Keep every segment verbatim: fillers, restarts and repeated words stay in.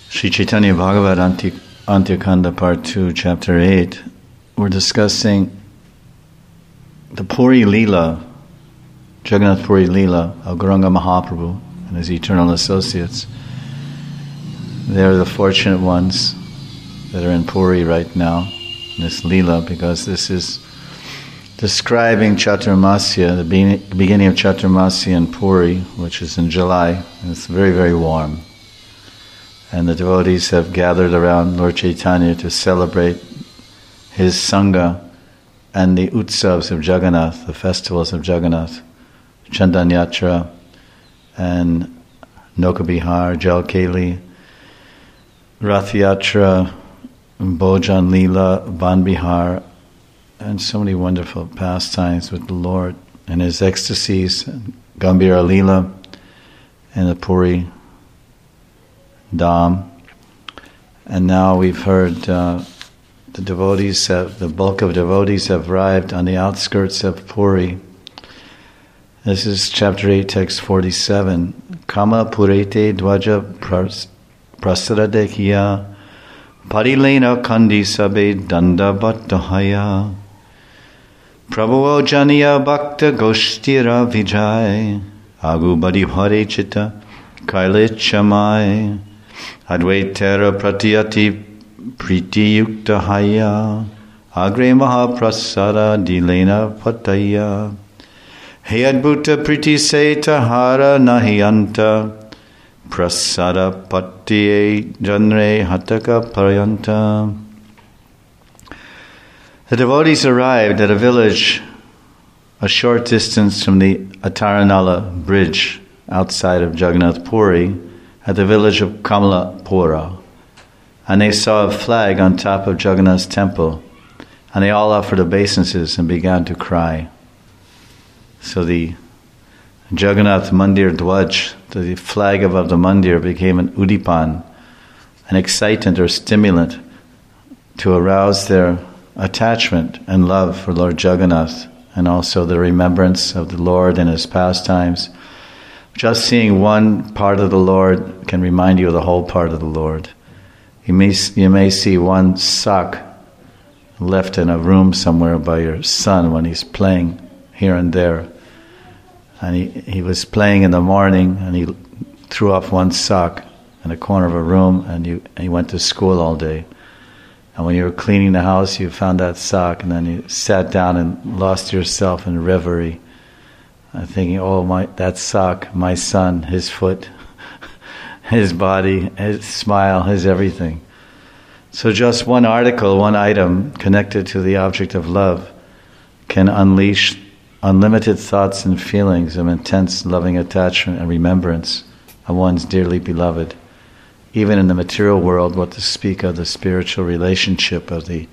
Sri Chaitanya Bhagavad Anti- Antyakanda Part two, Chapter eight, we're discussing the Puri Leela, Jagannath Puri Leela of Gauranga Mahaprabhu and his eternal associates. They're the fortunate ones that are in Puri right now, in this Leela, because this is describing Chaturmasya, the be- beginning of Chaturmasya in Puri, which is in July, and it's very, very warm. And the devotees have gathered around Lord Chaitanya to celebrate his Sangha and the Utsavas of Jagannath, the festivals of Jagannath, Chandan Yatra and Nokabihar, Jalkeli, Rath Yatra, Bhojan Leela, Van Bihar, and so many wonderful pastimes with the Lord and his ecstasies, Gambhira Leela and the Puri Dham. And now we've heard uh, the devotees have, the bulk of devotees have arrived on the outskirts of Puri. This is chapter eight, text forty-seven. Kama purete dvaja prasradekya parilena kandi sabe dandavatahaya prabhuo janiya bhakta goshtira vijay agu badi hare chitta kailechamai Advaitera pratyati priti yukta haya agre mahaprasada dilena pataya he adbhuta priti seta hara nahiyanta prasada patye janre hataka parayanta. The devotees arrived at a village a short distance from the Ataranala bridge outside of Jagannath Puri, at the village of Kamalapura, and they saw a flag on top of Jagannath's temple, and they all offered obeisances and began to cry. So the Jagannath Mandir Dwaj, the flag above the mandir, became an udipan, an excitant or stimulant to arouse their attachment and love for Lord Jagannath, and also the remembrance of the Lord and his pastimes. Just seeing one part of the Lord can remind you of the whole part of the Lord. You may, you may see one sock left in a room somewhere by your son when he's playing here and there. And he, he was playing in the morning and he threw off one sock in a corner of a room, and, you, and he went to school all day. And when you were cleaning the house, you found that sock, and then you sat down and lost yourself in reverie. I'm thinking, oh, my, that sock, my son, his foot, his body, his smile, his everything. So just one article, one item connected to the object of love can unleash unlimited thoughts and feelings of intense loving attachment and remembrance of one's dearly beloved. Even in the material world, what to speak of the spiritual relationship of the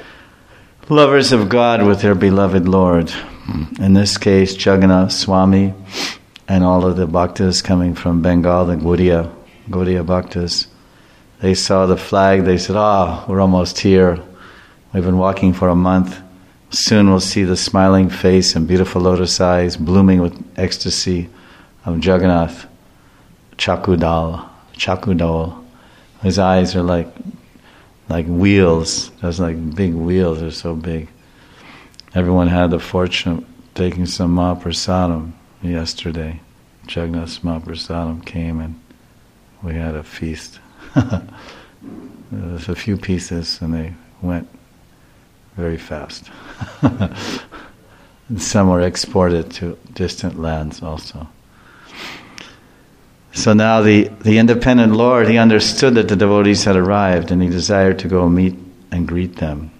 lovers of God with their beloved Lord. In this case, Jagannath Swami and all of the bhaktas coming from Bengal, the Gaudiya, Gaudiya bhaktas, they saw the flag, they said, ah, oh, we're almost here. We've been walking for a month. Soon we'll see the smiling face and beautiful lotus eyes blooming with ecstasy of Jagannath Chakudal, Chakudal. His eyes are like like wheels. There's like big wheels, they're so big. Everyone had the fortune of taking some Mahaprasadam yesterday. Jagannath's Mahaprasadam came and we had a feast. There was a few pieces and they went very fast. And some were exported to distant lands also. So now the, the independent Lord, he understood that the devotees had arrived and he desired to go meet and greet them.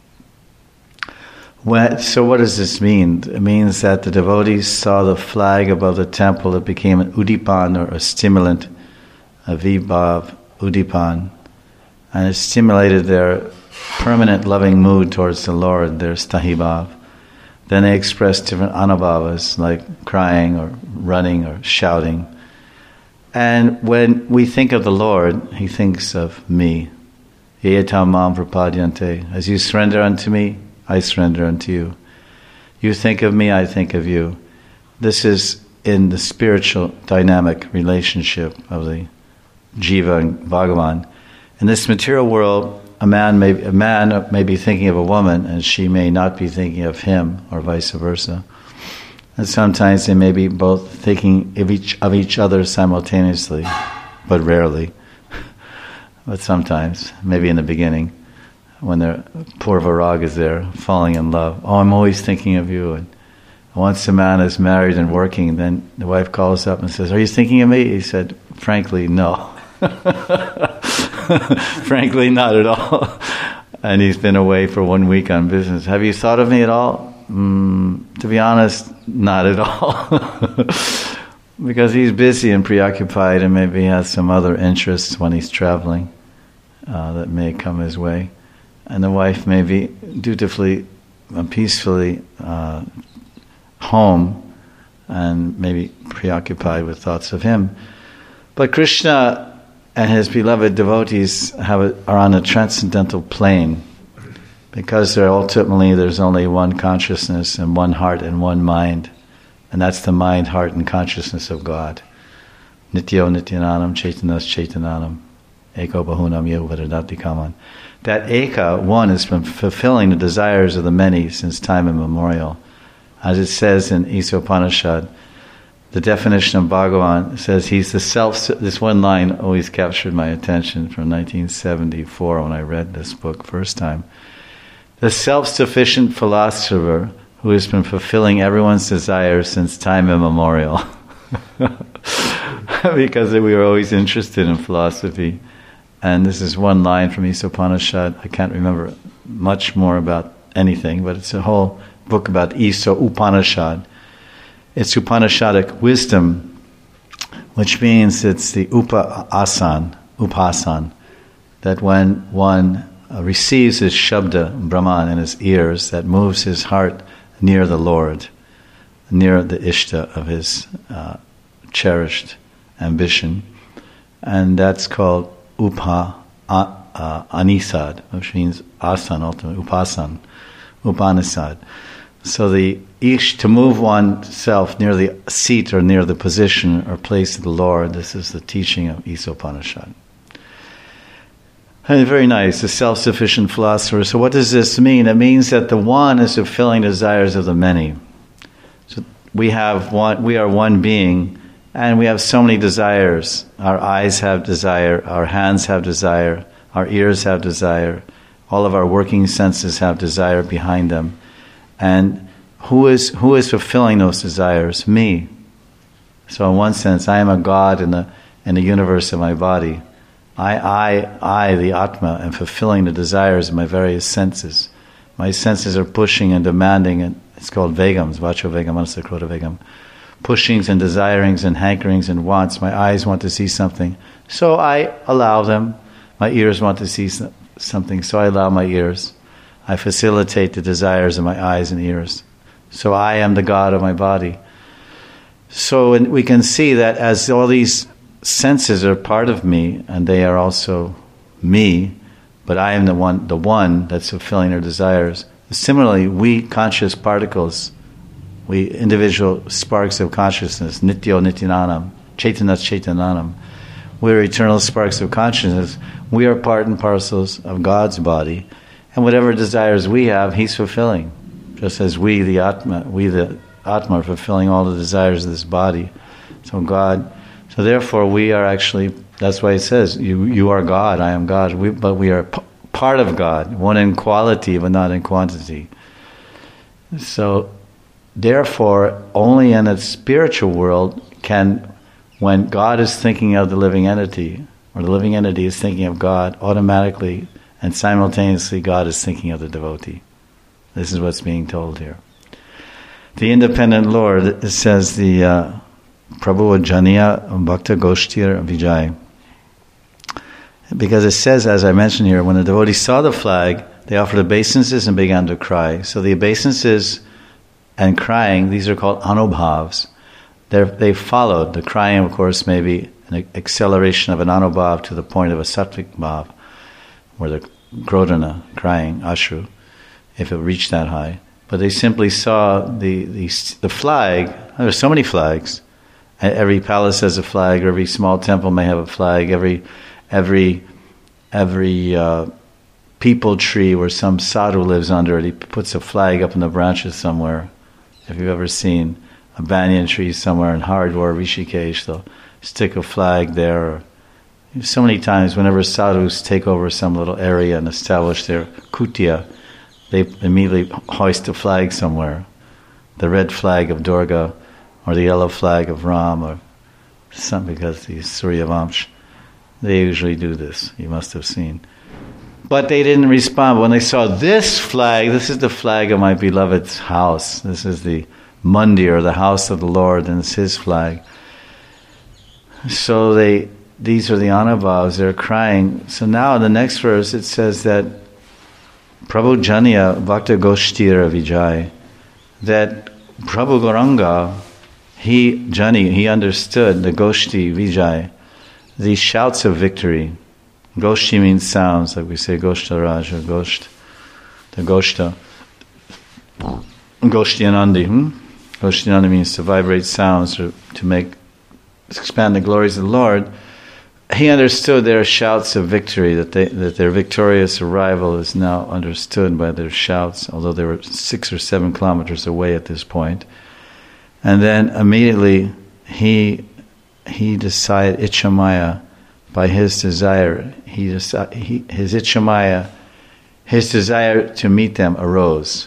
When, so what does this mean? It means that the devotees saw the flag above the temple. It became an udipan, or a stimulant, a vibhav, udipan, and it stimulated their permanent loving mood towards the Lord, their stahibhav. Then they expressed different anubhavas, like crying or running or shouting. And when we think of the Lord, he thinks of me. Yetam mam prapadyante. As you surrender unto me, I surrender unto you. You think of me, I think of you. This is in the spiritual dynamic relationship of the Jiva and Bhagavan. In this material world, a man may a man may be thinking of a woman, and she may not be thinking of him, or vice versa. And sometimes they may be both thinking of each of each other simultaneously, but rarely. But sometimes, maybe in the beginning, when their poor Virag is there, falling in love. Oh, I'm always thinking of you. And once the man is married and working, then the wife calls up and says, "Are you thinking of me?" He said, "Frankly, no." Frankly, not at all. And he's been away for one week on business. "Have you thought of me at all?" Mm, to be honest, not at all. Because he's busy and preoccupied, and maybe he has some other interests when he's traveling uh, that may come his way. And the wife may be dutifully and peacefully uh, home and maybe preoccupied with thoughts of him. But Krishna and his beloved devotees have a, are on a transcendental plane, because they're ultimately there's only one consciousness and one heart and one mind, and that's the mind, heart, and consciousness of God. Nityo Nityananam Chaitanas Chaitananam Eko Bahunam Yehu Vedadati Kaman. That Eka, one, has been fulfilling the desires of the many since time immemorial. As it says in Isa Upanishad, the definition of Bhagavan says he's the self... This one line always captured my attention from nineteen seventy-four when I read this book first time. The self-sufficient philosopher who has been fulfilling everyone's desires since time immemorial. Because we were always interested in philosophy. And this is one line from Isa Upanishad. I can't remember much more about anything, but it's a whole book about Isa Upanishad. It's Upanishadic wisdom, which means it's the upa-asan, upasan, that when one uh, receives his shabda, Brahman, in his ears, that moves his heart near the Lord, near the ishta of his uh, cherished ambition. And that's called upa uh, uh, anisad, which means asan, ultimately, upasan, upanisad. So the ish, to move oneself near the seat or near the position or place of the Lord, this is the teaching of Isa Upanishad. And very nice, the self-sufficient philosopher. So what does this mean? It means that the one is fulfilling desires of the many. So we have one, we are one being, and we have so many desires. Our eyes have desire, our hands have desire, our ears have desire, all of our working senses have desire behind them. And who is who is fulfilling those desires? Me. So in one sense, I am a God in the in the universe of my body. I, I, I, the Atma, am fulfilling the desires of my various senses. My senses are pushing and demanding, and it's called vegams, vacho vegam, manasa krota vegam. Pushings and desirings and hankerings and wants. My eyes want to see something, so I allow them. My ears want to see something, so I allow my ears. I facilitate the desires of my eyes and ears. So I am the God of my body. So we can see that as all these senses are part of me, and they are also me, but I am the one, the one that's fulfilling their desires. Similarly, we conscious particles, we individual sparks of consciousness, Nityo Nityananam, Chaitanas Chaitananam, we're eternal sparks of consciousness. We are part and parcels of God's body. And whatever desires we have, He's fulfilling. Just as we, the Atma, we the Atma, are fulfilling all the desires of this body. So God, so therefore we are actually, that's why it says, you you are God, I am God. We, but we are p- part of God, one in quality but not in quantity. So therefore, only in a spiritual world can, when God is thinking of the living entity, or the living entity is thinking of God, automatically and simultaneously God is thinking of the devotee. This is what's being told here. The independent Lord, it says the uh, Prabhu Janiya Bhakta Goshtir Vijay. Because it says, as I mentioned here, when the devotees saw the flag, they offered obeisances and began to cry. So the obeisances and crying, these are called anubhavs. They're, they followed. The crying, of course, may be an acceleration of an anubhav to the point of a sattvic bhav, where the Grodana, crying, Ashru, if it reached that high. But they simply saw the, the the flag, there were so many flags, Every palace has a flag, or every small temple may have a flag. Every every every uh, peepal tree where some sadhu lives under it, he puts a flag up in the branches somewhere. If you've ever seen a banyan tree somewhere in Haridwar, Rishikesh, they'll stick a flag there. So many times, whenever sadhus take over some little area and establish their kutia, they immediately hoist a flag somewhere. The red flag of Durga, or the yellow flag of Ram, or something, because the Suryavamsh, they usually do this. You must have seen. But they didn't respond. When they saw this flag, this is the flag of my beloved's house. This is the mandir, the house of the Lord, and it's his flag. So they, these are the Anubhavs, they're crying. So now in the next verse it says that Prabhu Janya Bhakta Goshtira Vijay, that Prabhu Gauranga, he, Jani, he understood the Goshti Vijay, the shouts of victory. Goshti means sounds, like we say Goshta Raj or Gosht, the Goshta. Goshtianandi, hmm? Goshtianandi means to vibrate sounds, or to make, expand the glories of the Lord. He understood their shouts of victory, that they, that their victorious arrival is now understood by their shouts, although they were six or seven kilometers away at this point. And then immediately he he decided, Ichamaya, by his desire, he, deci- he his Ichamaya, his desire to meet them arose.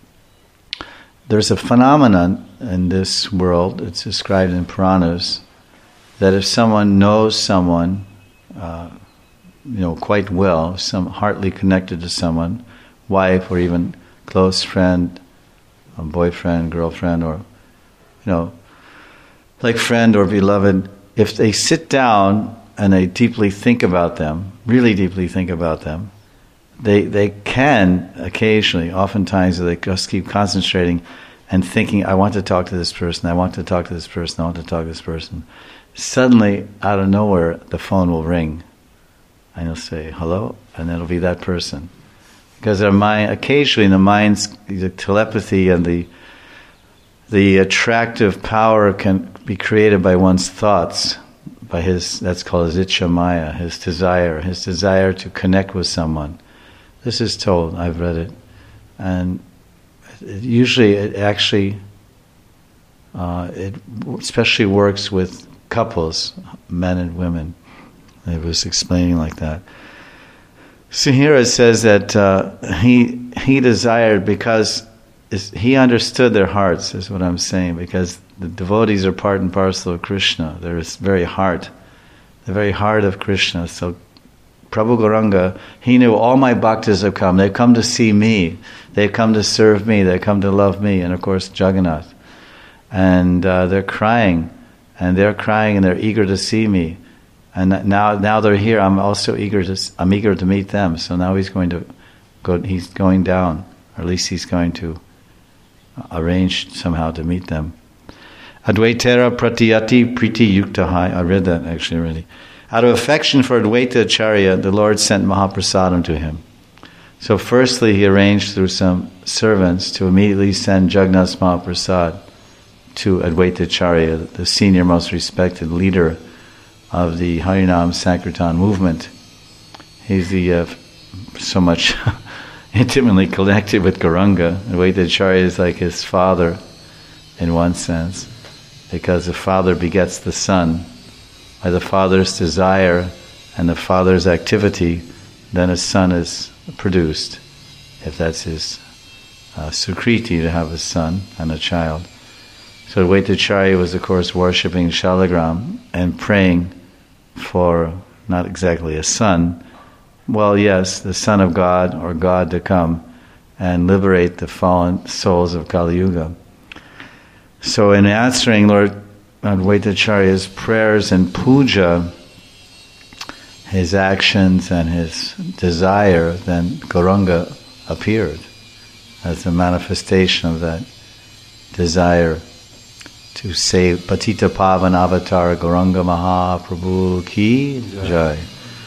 There's a phenomenon in this world, it's described in Puranas, that if someone knows someone, uh, you know, quite well, some heartily connected to someone, wife or even close friend, a boyfriend, girlfriend, or, you know, like friend or beloved, if they sit down and they deeply think about them, really deeply think about them, they they can occasionally, oftentimes, they just keep concentrating and thinking, I want to talk to this person, I want to talk to this person, I want to talk to this person. Suddenly, out of nowhere, the phone will ring, and you'll say, hello, and it'll be that person. Because our mind, occasionally in the mind's, the telepathy and the the attractive power can be created by one's thoughts, by his, that's called his Ichamaya, his desire, his desire to connect with someone. This is told, I've read it. And it, usually it actually, uh, it especially works with couples, men and women. It was explaining like that. So here it says that uh, he he desired, because he understood their hearts, is what I'm saying, because the devotees are part and parcel of Krishna. They're his very heart, the very heart of Krishna. So Prabhu Gauranga, he knew all my bhaktas have come. They've come to see me. They've come to serve me. They've come to love me. And of course Jagannath. And uh, they're crying. And they're crying and they're eager to see me. And now, now they're here. I'm also eager to. I'm eager to meet them. So now he's going to go. He's going down, or at least he's going to arrange somehow to meet them. Advaitera pratiyati priti yuktahai. I read that actually already. Out of affection for Advaita Acharya, the Lord sent Mahaprasadam to him. So, firstly, he arranged through some servants to immediately send Jagannath's Mahaprasad to Advaita Acharya, the senior, most respected leader of the Harinam Sankirtan movement. He's the uh, so much intimately connected with Gauranga. Advaita Acharya is like his father in one sense, because the father begets the son. By the father's desire and the father's activity, then a son is produced, if that's his uh, sukriti to have a son and a child. So Advaita Acharya was, of course, worshipping Shalagram and praying for not exactly a son, well, yes, the Son of God or God to come and liberate the fallen souls of Kali Yuga. So in answering Lord Advaita Acharya's prayers and puja, his actions and his desire, then Gauranga appeared as a manifestation of that desire to save Patita Pavan Avatar Gauranga Mahaprabhu Ki Jai.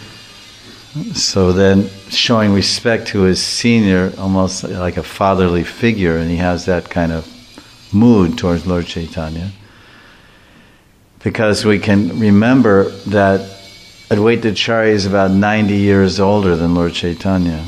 So then, showing respect to his senior, almost like a fatherly figure, and he has that kind of mood towards Lord Chaitanya. because we can remember that Advaita Acharya is about ninety years older than Lord Chaitanya.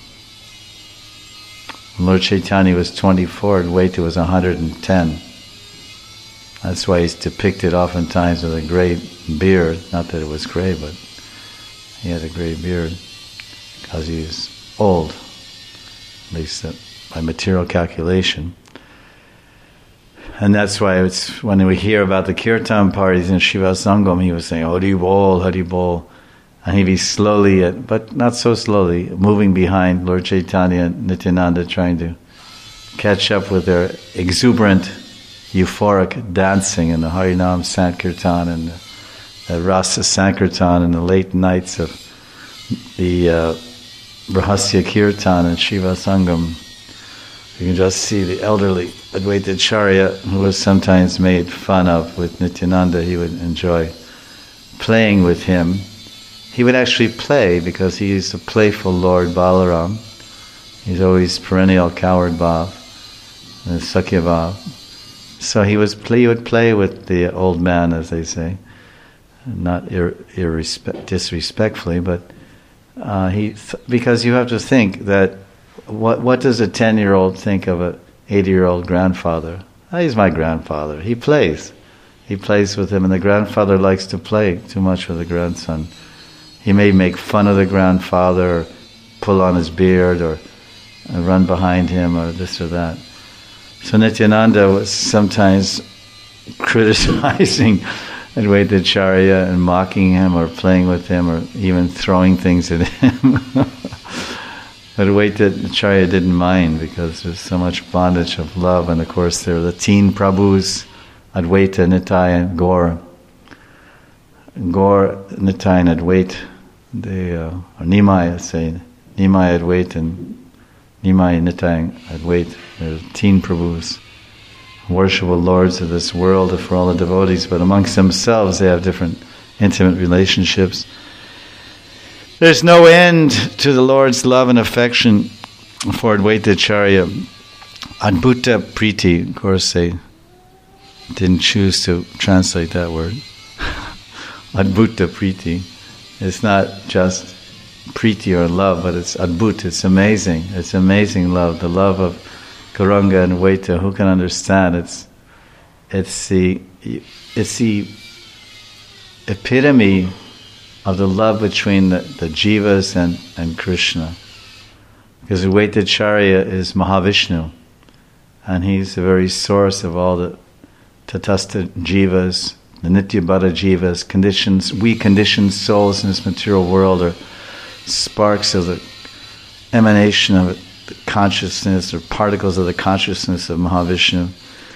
When Lord Chaitanya was twenty-four, Advaita was one hundred ten. That's why he's depicted oftentimes with a grey beard. Not that it was grey, but he had a grey beard because he was old, at least by material calculation. And that's why it's when we hear about the kirtan parties in Shiva Sangam, he was saying, Hari Bol, Hari Bol. And he'd be slowly, but not so slowly, moving behind Lord Chaitanya and Nityananda, trying to catch up with their exuberant, euphoric dancing in the Harinam Sankirtan and the, the Rasa Sankirtan in the late nights of the uh, Rahasya Kirtan and Shiva Sangam. You can just see the elderly Advaita Acharya, who was sometimes made fun of with Nityananda. He would enjoy playing with him. He would actually play because he is a playful Lord Balaram. He's always perennial coward bhav, and Sakya bhav. So he was play, he would play with the old man, as they say, not ir, irrespe- disrespectfully, but uh, he th- because you have to think that what what does a ten-year-old think of a eighty-year-old grandfather? Oh, he's my grandfather. He plays. He plays with him, and the grandfather likes to play too much with the grandson. He may make fun of the grandfather, or pull on his beard, or uh, run behind him, or this or that. So Nityananda was sometimes criticizing Advaita Acharya and mocking him, or playing with him, or even throwing things at him. But Advaita Acharya didn't mind because there's so much bondage of love, and of course there are the teen Prabhus, Advaita, Nitai, and Gaur. Gaur, Nitai, and Advaita, they, uh, or Nimai, I say, Nimai, Advaita, and Nimai, Nitai, and Advaita. They're teen Prabhus, worshipful lords of this world for all the devotees, but amongst themselves they have different intimate relationships. There's no end to the Lord's love and affection for Advaita Acharya. Adbhuta Priti, of course they didn't choose to translate that word. Adbhuta Priti. It's not just Priti or love, but it's Adbhut, it's amazing. It's amazing love. The love of Gauranga and Advaita, who can understand? It's it's the it's the epitome of the love between the, the jivas and, and Krishna. Because Advaita Acharya is Mahavishnu, and he's the very source of all the tatastha jivas, the nityabhata jivas, conditions, we conditioned souls in this material world are sparks of the emanation of the consciousness, or particles of the consciousness of Mahavishnu.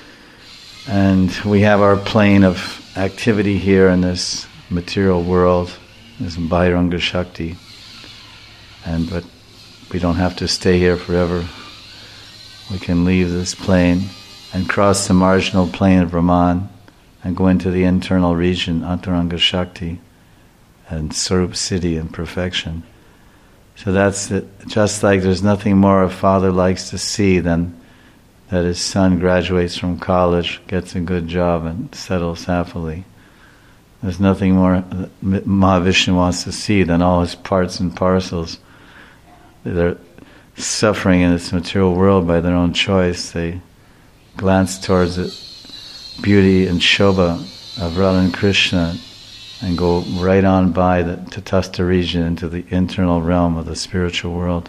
And we have our plane of activity here in this material world, this Bhairanga Shakti, and but we don't have to stay here forever. We can leave this plane and cross the marginal plane of Brahman and go into the internal region, Antaranga Shakti, and Sarup Siddhi and perfection. So that's it. Just like there's nothing more a father likes to see than that his son graduates from college, gets a good job, and settles happily. There's nothing more Mahavishnu wants to see than all his parts and parcels. They're suffering in this material world by their own choice. They glance towards the beauty and shobha of Radha and Krishna and go right on by the Tatastha region into the internal realm of the spiritual world.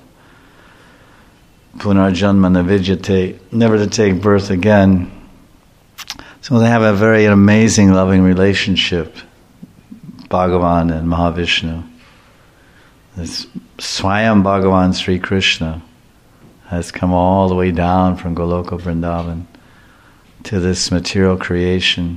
Punarjanma navidyate, never to take birth again. So they have a very amazing, loving relationship, Bhagavan and Mahavishnu. This Swayam Bhagavan Sri Krishna has come all the way down from Goloka Vrindavan to this material creation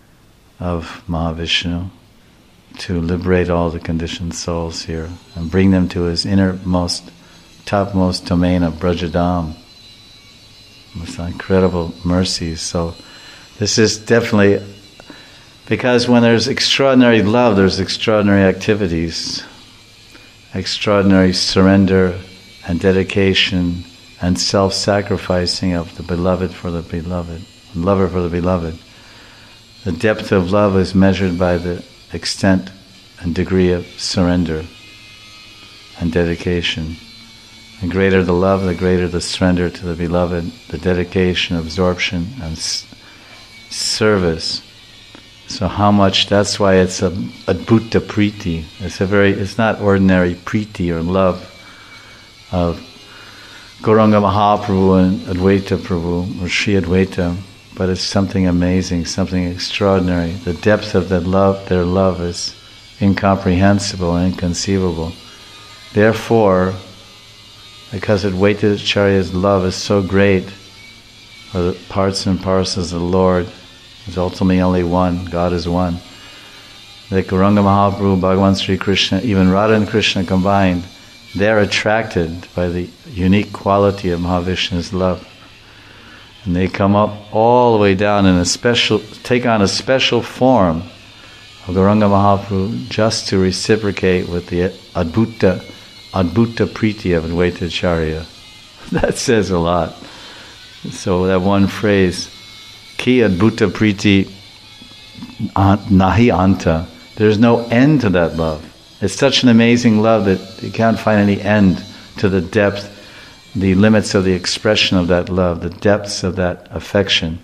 of Mahavishnu to liberate all the conditioned souls here and bring them to his innermost, topmost domain of Brajadam. With incredible mercies. So this is definitely, because when there's extraordinary love, there's extraordinary activities, extraordinary surrender and dedication and self-sacrificing of the beloved for the beloved, lover for the beloved. The depth of love is measured by the extent and degree of surrender and dedication. The greater the love, the greater the surrender to the beloved, the dedication, absorption, and s- service. So how much, that's why it's a adbhuta priti. It's a very, it's not ordinary priti or love of Gauranga Mahaprabhu and Advaita Prabhu, or Sri Advaita, but it's something amazing, something extraordinary. The depth of that love, their love is incomprehensible and inconceivable. Therefore, because Advaita Acharya's love is so great, or the parts and parcels of the Lord is ultimately only one, God is one, that Gauranga Mahaprabhu, Bhagavan Sri Krishna, even Radha and Krishna combined, they're attracted by the unique quality of Mahavishnu's love. And they come up all the way down in a special, take on a special form of Gauranga Mahaprabhu just to reciprocate with the Adbhuta, Adbhuta Priti of Advaita Acharya. That says a lot. So that one phrase, Ki Adbhuta Priti Nahi Anta, there's no end to that love. It's such an amazing love that you can't find any end to the depth, the limits of the expression of that love, the depths of that affection.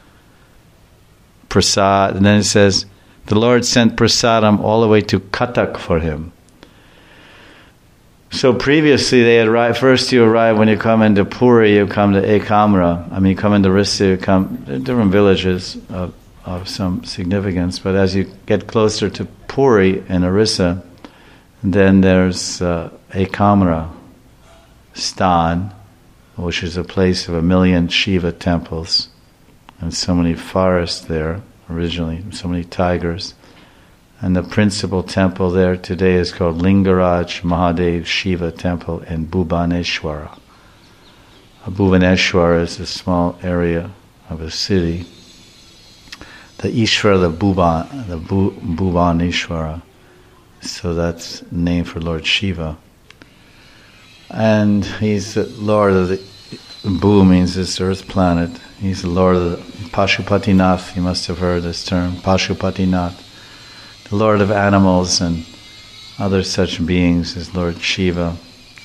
Prasad, and then it says, the Lord sent prasadam all the way to Cuttack for him. So previously they had arrived, first you arrive when you come into Puri, you come to Ekamra. I mean, you come into Rissa, you come to different villages of, of some significance. But as you get closer to Puri and Orissa, then there's uh, Ekamra Stan, which is a place of a million Shiva temples, and so many forests there originally, so many tigers. And the principal temple there today is called Lingaraj Mahadev Shiva Temple in Bhubaneswara. Bhubaneswara is a small area of a city. The Ishvara, the Bhuban, the Bhubaneswara. So that's the name for Lord Shiva. And he's the Lord of the, Bhu means this earth planet. He's the Lord of the Pashupatinath, you must have heard this term, Pashupatinath. The Lord of animals and other such beings is Lord Shiva.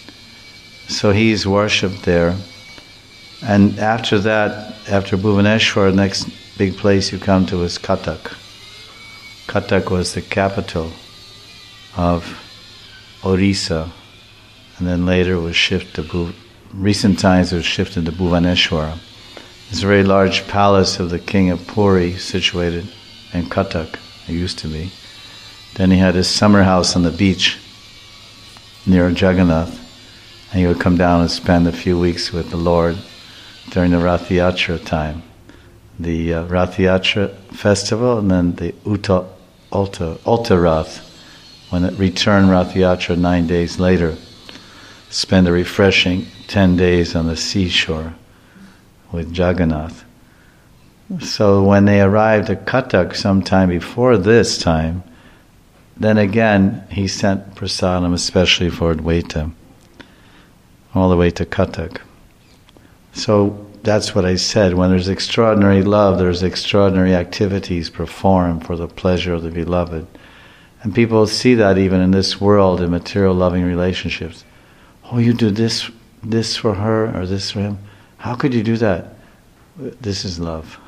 So he's worshipped there. And after that, after Bhubaneswar, the next big place you come to is Cuttack. Cuttack was the capital of Orissa, and then later was shifted to Bhuv. Recent times it was shifted to Bhubaneswara. There's a very large palace of the king of Puri situated in Cuttack. It used to be. Then he had his summer house on the beach near Jagannath, and he would come down and spend a few weeks with the Lord during the Rath Yatra time, the uh, Rath Yatra festival, and then the Uta, Ulta, Ulta Rath, when it returned Rath Yatra nine days later, spend a refreshing ten days on the seashore with Jagannath. So when they arrived at Cuttack sometime before this time, then again he sent prasadam especially for Advaita, all the way to Cuttack. So that's what I said, when there's extraordinary love, there's extraordinary activities performed for the pleasure of the beloved. And people see that even in this world, in material loving relationships. Oh, you do this this for her or this for him? How could you do that? This is love.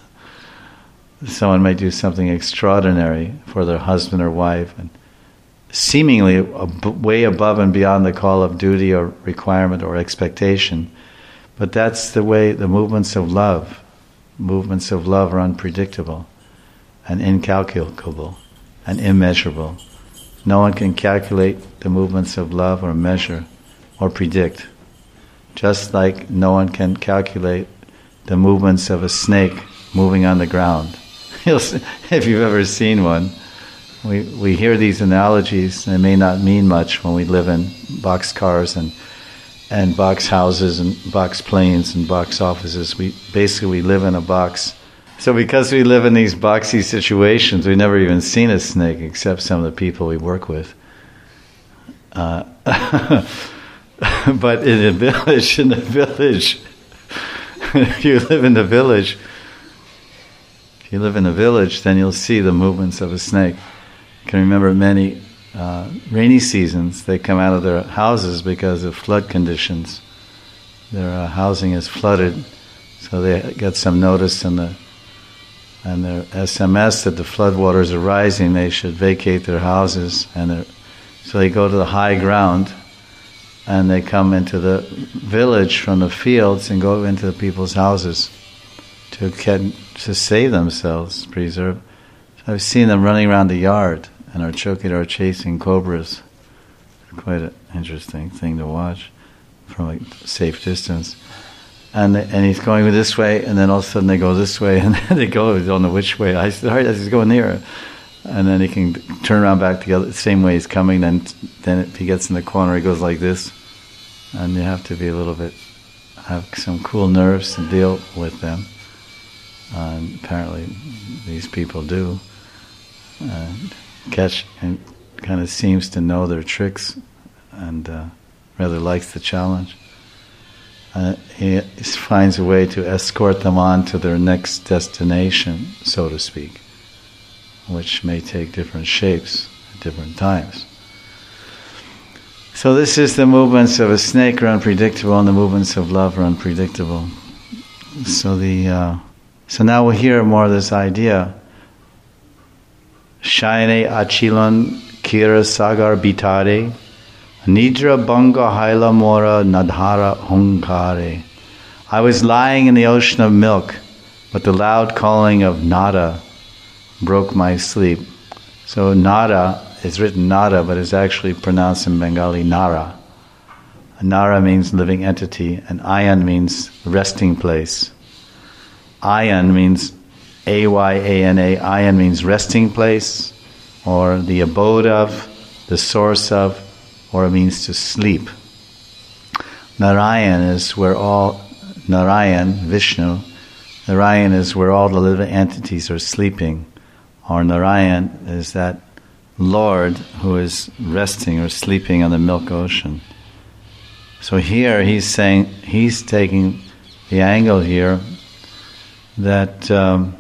Someone might do something extraordinary for their husband or wife, and seemingly way above and beyond the call of duty or requirement or expectation. But that's the way the movements of love, movements of love are unpredictable and incalculable and immeasurable. No one can calculate the movements of love or measure or predict. Just like no one can calculate the movements of a snake moving on the ground. If you've ever seen one, we we hear these analogies, and they may not mean much when we live in box cars and and box houses and box planes and box offices. We basically we live in a box. So because we live in these boxy situations, we've never even seen a snake except some of the people we work with. Uh, but in a village, in a village, if you live in the village, If you live in a village, then you'll see the movements of a snake. You can remember many uh, rainy seasons, they come out of their houses because of flood conditions. Their uh, housing is flooded, so they get some notice in the and their S M S that the floodwaters are rising, they should vacate their houses. And so they go to the high ground, and they come into the village from the fields and go into the people's houses to get, to save themselves, preserve. So I've seen them running around the yard and are choking or chasing cobras. Quite an interesting thing to watch from a safe distance. And and he's going this way, and then all of a sudden they go this way, and they go, they don't know which way. I said, all right, he's going near. And then he can turn around back the other, same way he's coming, then then if he gets in the corner, he goes like this. And you have to be a little bit, have some cool nerves to deal with them. Uh, and apparently these people do. And catch, and kind of seems to know their tricks, and uh, rather likes the challenge. Uh, he finds a way to escort them on to their next destination, so to speak, which may take different shapes at different times. So this is the movements of a snake are unpredictable, and the movements of love are unpredictable. So the uh, so now we'll hear more of this idea. Shaine achilan kira sagar bitare, Nidra banga haila mora nadhara hunkare. I was lying in the ocean of milk, but the loud calling of nada broke my sleep. So nada is written nada, but is actually pronounced in Bengali nara. Nara means living entity, and ayan means resting place. Ayan means A Y A N A. Ayan means resting place, or the abode of, the source of, or it means to sleep. Narayan is where all, Narayan, Vishnu, Narayan is where all the living entities are sleeping. Or Narayan is that Lord who is resting or sleeping on the milk ocean. So here he's saying, he's taking the angle here that um,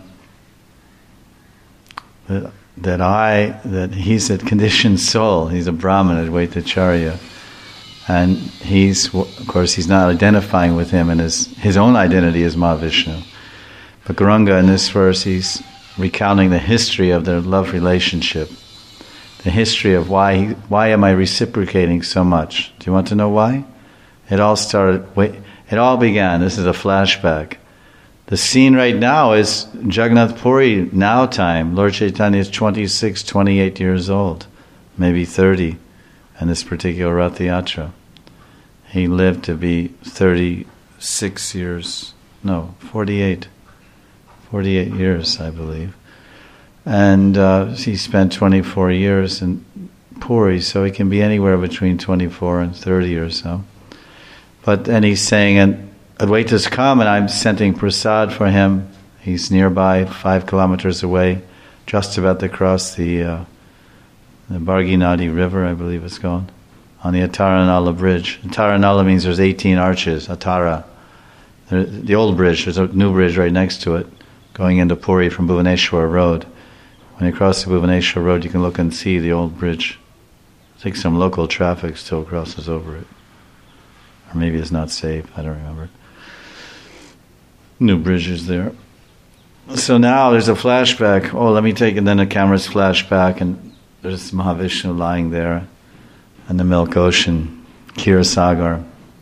that, that I, that he's a conditioned soul, he's a Brahman, Advaitacharya, and he's, of course, he's not identifying with him, and his, his own identity is Mahavishnu. But Gauranga, in this verse, he's recounting the history of their love relationship, the history of why he, why am I reciprocating so much? Do you want to know why? It all started, it all began, this is a flashback. The scene right now is Jagannath Puri now time. Lord Chaitanya is twenty-six, twenty-eight years old, maybe thirty, in this particular Rath Yatra. He lived to be thirty-six years, no, forty-eight, forty-eight years, I believe. And uh, he spent twenty-four years in Puri, so he can be anywhere between twenty-four and thirty or so. But then he's saying, and Advaita's come, and I'm sending prasad for him. He's nearby, five kilometers away, just about to cross the uh, the Bharginadi River, I believe it's called, on the Ataranala Bridge. Ataranala means there's eighteen arches, Atara. There, the old bridge, there's a new bridge right next to it, going into Puri from Bhuvaneshwar Road. When you cross the Bhuvaneshwar Road, you can look and see the old bridge. I think some local traffic still crosses over it. Or maybe it's not safe, I don't remember. New bridges there. So now there's a flashback. Oh, let me take, and then the camera's flashback, and there's Mahavishnu lying there in the milk ocean, Kirasagar.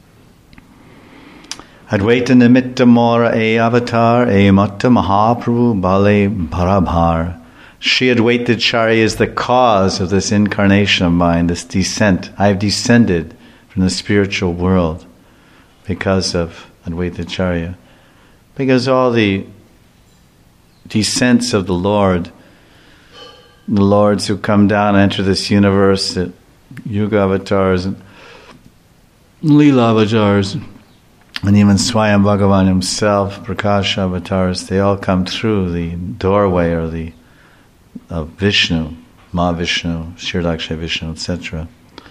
Advaita nimitta mora e avatar e matta mahaprabhu bale bharabhar. Sri Advaitacharya is the cause of this incarnation of mine, this descent. I have descended from the spiritual world because of Advaitacharya. Because all the descents of the Lord, the Lords who come down and enter this universe, the Yuga avatars and Leela avatars, and even Swayam Bhagavan himself, Prakasha avatars, they all come through the doorway or the of Vishnu, Mahavishnu, Shirdakshay Vishnu, et cetera.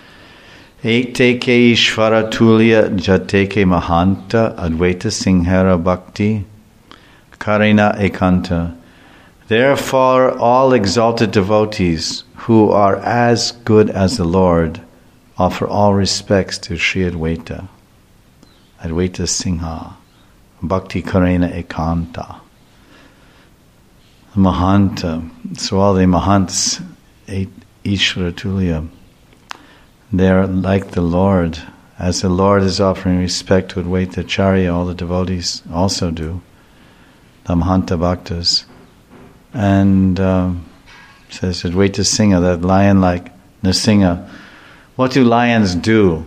Eteke Ishvara Tulya Jateke Mahanta Advaita Singhara Bhakti Karina Ekanta. Therefore, all exalted devotees who are as good as the Lord offer all respects to Sri Advaita, Advaita Singha, Bhakti Karena Ekanta, Mahanta. So all the Mahants, Ishvara Tulya, they're like the Lord. As the Lord is offering respect to Advaita Acharya, all the devotees also do, the Mahanta Bhaktas. And um, says Advaita Singha, that lion-like Nrsimha. What do lions do?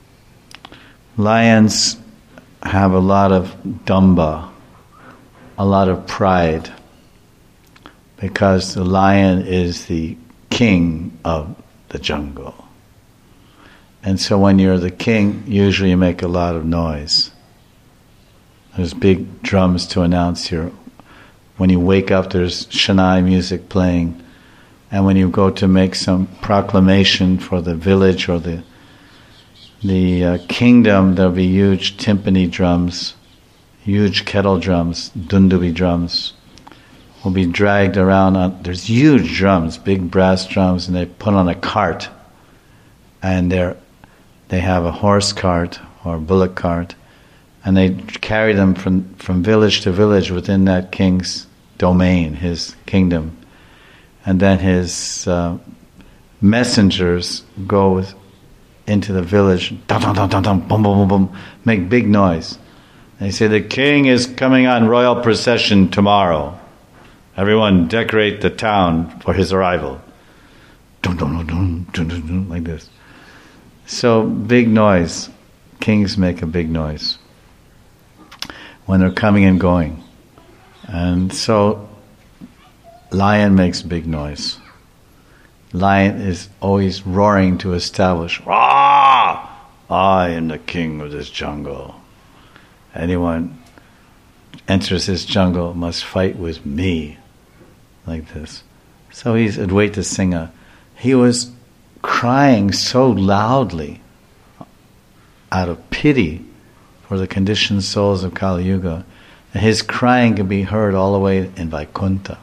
Lions have a lot of damba, a lot of pride, because the lion is the king of the jungle. And so when you're the king, usually you make a lot of noise. There's big drums to announce your... When you wake up, there's Shania music playing. And when you go to make some proclamation for the village or the the uh, kingdom, there'll be huge timpani drums, huge kettle drums, dundubi drums, will be dragged around. On, there's huge drums, big brass drums, and they put on a cart. And they're, they have a horse cart or bullock cart, and they carry them from, from village to village within that king's domain, his kingdom. And then his uh, messengers go with, into the village, dum, dum, dum, dum, dum, boom, boom, boom, boom, make big noise. They say, the king is coming on royal procession tomorrow. Everyone decorate the town for his arrival. Dum, dum, dum, dum, dum, dum, dum, like this. So, big noise. Kings make a big noise when they're coming and going. And so, lion makes big noise. Lion is always roaring to establish, "Rah! I am the king of this jungle. Anyone enters this jungle must fight with me." Like this. So he's Advaita Singha. He was crying so loudly out of pity for the conditioned souls of Kali Yuga, and his crying could be heard all the way in Vaikuntha.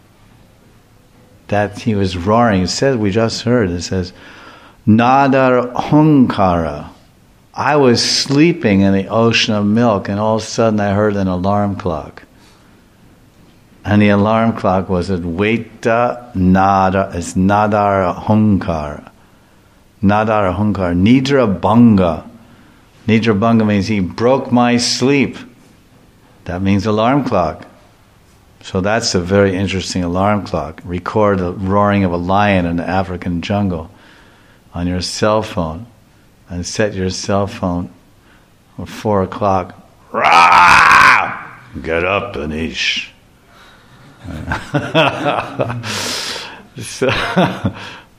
That he was roaring. It says, we just heard, it says, Nadar Hunkara. I was sleeping in the ocean of milk, and all of a sudden I heard an alarm clock. And the alarm clock was Advaita Nada, it's Nadar Hunkara. Nadar Hunkara. Nidra Bhanga. Nidra Bhanga means he broke my sleep. That means alarm clock. So that's a very interesting alarm clock. Record the roaring of a lion in the African jungle on your cell phone, and set your cell phone at four o'clock. Rah! Get up, Anish. so,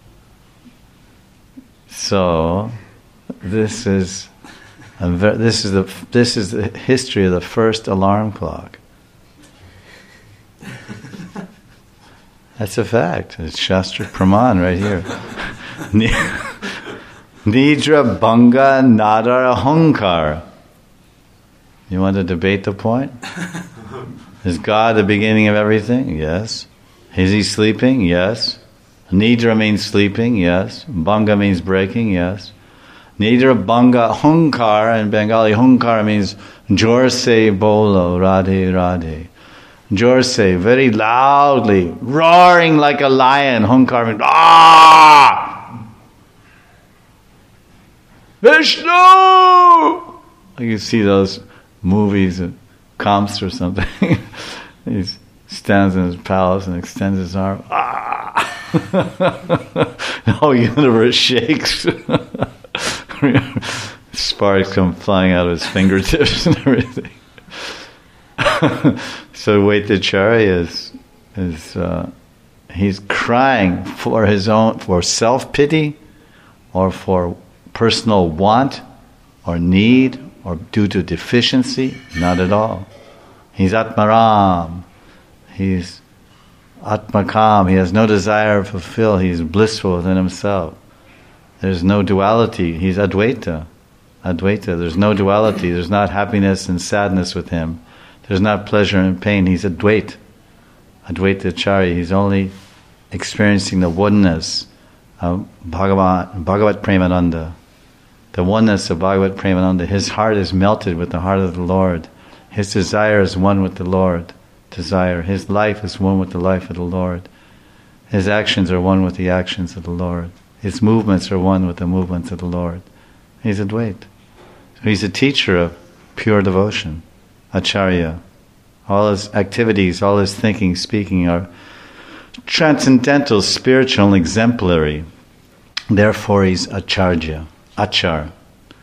so this is a ver- this is the this is the history of the first alarm clock. That's a fact. It's Shastra Praman right here. Nidra Bhanga Nadar Hunkar. You want to debate the point? Is God the beginning of everything? Yes. Is he sleeping? Yes. Nidra means sleeping? Yes. Bhanga means breaking? Yes. Nidra Bhanga Hunkar, in Bengali, Hunkar means Jor se bolo, Radhe Radhe. Jor se, very loudly, roaring like a lion. Hunkar means, ah! Vishnu! Like you see those movies, Kamsa or something. He stands in his palace and extends his arm. Ah! The whole universe shakes. Sparks come flying out of his fingertips and everything. So Vaitacharya is, is uh, he's crying for his own, for self-pity, or for personal want, or need, or due to deficiency. Not at all. He's Atmaram. He's Atmakam. He has no desire to fulfill. He's blissful within himself. There's no duality. He's Advaita. Advaita. There's no duality. There's not happiness and sadness with him. There's not pleasure and pain. He's Advait. Advaita Acharya, he's only experiencing the oneness of Bhagavan, Bhagavat Premananda. The oneness of Bhagavat Premananda. His heart is melted with the heart of the Lord. His desire is one with the Lord. Desire. His life is one with the life of the Lord. His actions are one with the actions of the Lord. His movements are one with the movements of the Lord. He's Advaita. So he's a teacher of pure devotion. Acharya. All his activities, all his thinking, speaking are transcendental, spiritual, and exemplary. Therefore he's Acharya. Achar.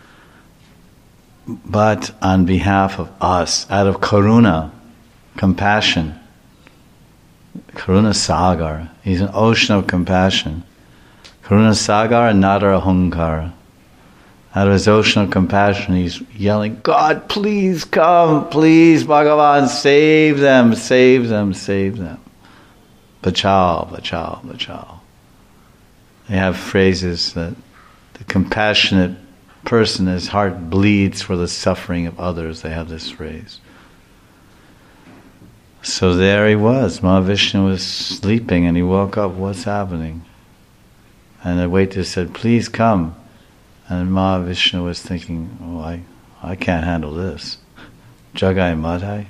But on behalf of us, out of karuna, compassion, karuna sagar, he's an ocean of compassion. Karuna sagar and nadara ahankara. Out of his ocean of compassion, he's yelling, God, please come, please, Bhagavan, save them, save them, save them. Bachao, bachao, bachao. They have phrases that the compassionate person, his heart bleeds for the suffering of others. They have this phrase. So there he was. Mahavishnu was sleeping and he woke up. What's happening? And the waiter said, please come. And Mahavishnu was thinking, oh, I, I can't handle this. Jagai Madhai.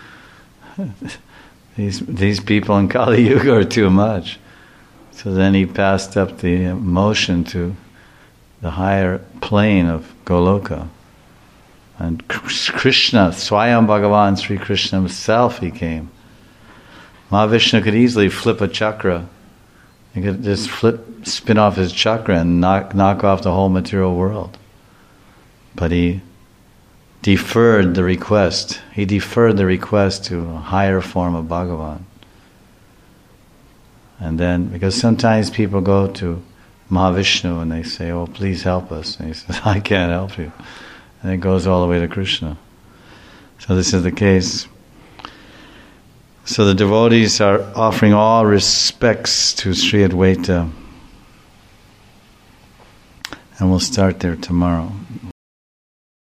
these, these people in Kali Yuga are too much. So then he passed up the motion to the higher plane of Goloka. And Krishna, Swayam Bhagavan, Sri Krishna himself, he came. Mahavishnu could easily flip a chakra. He could just flip, spin off his chakra and knock, knock off the whole material world. But he deferred the request. He deferred the request to a higher form of Bhagavan. And then, because sometimes people go to Mahavishnu and they say, oh, please help us. And he says, I can't help you. And it goes all the way to Krishna. So this is the case. So the devotees are offering all respects to Sri Advaita. And we'll start there tomorrow.